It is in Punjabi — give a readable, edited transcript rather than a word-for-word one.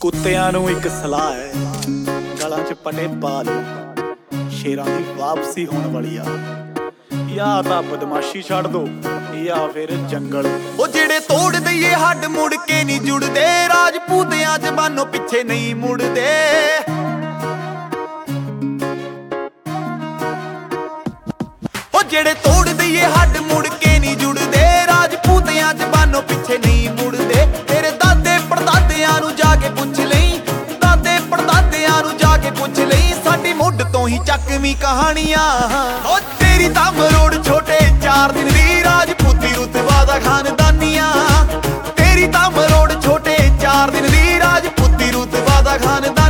ਕੁੱਤਿਆਂ ਨੂੰ ਇੱਕ ਸਲਾਹ ਹੈ, ਗਲਾਂ 'ਚ ਪਟੇ ਪਾ ਲਓ, ਸ਼ੇਰਾਂ ਦੀ ਵਾਪਸੀ ਹੋਣ ਵਾਲੀ ਆ। ਜਾਂ ਤਾਂ ਬਦਮਾਸ਼ੀ ਛੱਡ ਦੋ ਜਾਂ ਫਿਰ ਜੰਗਲ। ਉਹ ਜਿਹੜੇ ਤੋੜ ਦਈਏ ਹੱਡ ਮੁੜ ਕੇ ਨਹੀਂ ਜੁੜਦੇ, ਰਾਜਪੂਤਿਆਂ ਜ਼ਬਾਨੋਂ ਪਿੱਛੇ ਨਹੀਂ ਮੁੜਦੇ। ਉਹ ਜਿਹੜੇ ਤੋੜ ਦਈਏ ਹੱਡ ਮੁੜ ਕੇ ਨਹੀਂ ਜੁੜਦੇ, ਰਾਜਪੂਤਿਆਂ ਜ਼ਬਾਨੋਂ ਪਿੱਛੇ ਨਹੀਂ ਮੁੜਦੇ। ਤੇਰੇ ਦਾਦੇ ਪੜਦਾਦਿਆਂ ਨੂੰ ਜਾ ਕੇ ਪੁੱਛ ਲਈ, ਦਾਦੇ ਪੜਦਾਦਿਆਂ ਨੂੰ ਜਾ ਕੇ ਪੁੱਛ ਲਈ, ਸਾਡੀ ਮੁੱਢ ਤੋਂ ਹੀ ਚੱਕਵੀਂ ਕਹਾਣੀਆਂ। ਉਹ ਤੇਰੀ ਤਾਂ ਮਰੋੜ ਛੋਟੇ 4 ਦਿਨ ਦੀ, ਰਾਜਪੂਤੀ ਰੁਤਬਾ ਦਾ ਖਾਨਦਾਨੀਆਂ। ਤੇਰੀ ਤਾਂ ਮਰੋੜ ਛੋਟੇ 4 ਦਿਨ ਦੀ, ਰਾਜਪੂਤੀ ਰੁਤਬਾ ਦਾ ਖਾਨਦਾਨੀਆਂ।